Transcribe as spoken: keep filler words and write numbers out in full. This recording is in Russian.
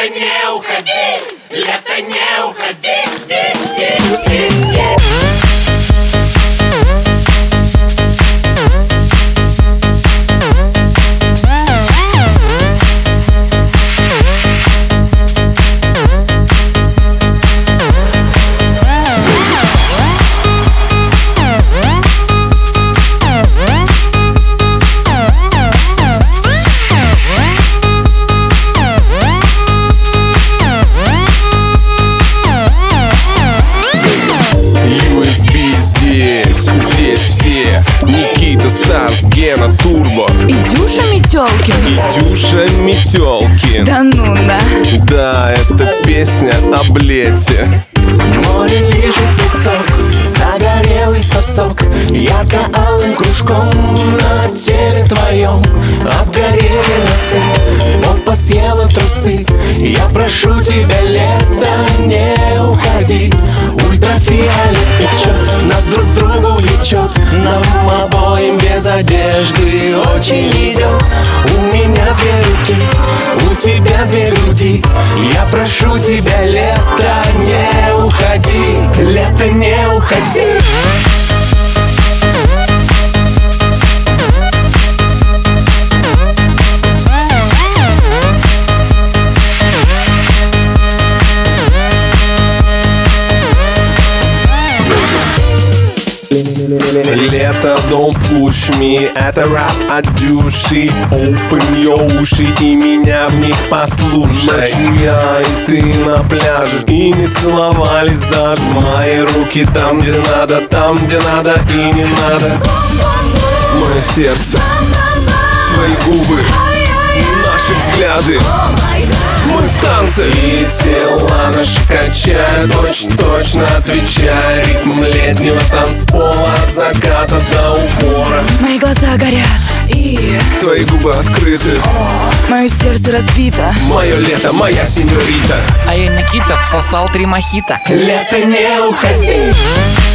Лето, не уходи, лето, не уходи, ди, ди, ди, ди. Здесь все Никита, Стас, Гена, Турбо и Дюша Метелкин. И Дюша Метелкин. Да ну да. Да, это песня об лете. Море лежит песок, загорелый сосок, ярко-алым кружком на теле твоем обгорели носы, попа съела трусы. Я прошу тебя, лето, не уходи. Ультрафиолет печет, нас друг к другу влечет. Нам обоим без одежды очень идет. У меня две руки, у тебя две груди. Я прошу тебя, лето, не уходи. Лето, не уходи. Лето, don't push me. Это рэп от Дюши. Open your уши и меня в них послушай. Ночью я и ты на пляже, и не целовались даже. Мои руки там, где надо, там, где надо и не надо. Мое сердце, твои губы, наши взгляды. Мы в танце. И тела наши качают, очень точно отвечая. Ритм летнего танцпола от заката до упора. Мои глаза горят и твои губы открыты. мое сердце разбито. Мое лето, моя сеньорита. А я, Никита, всосал три мохито. Лето, не уходи.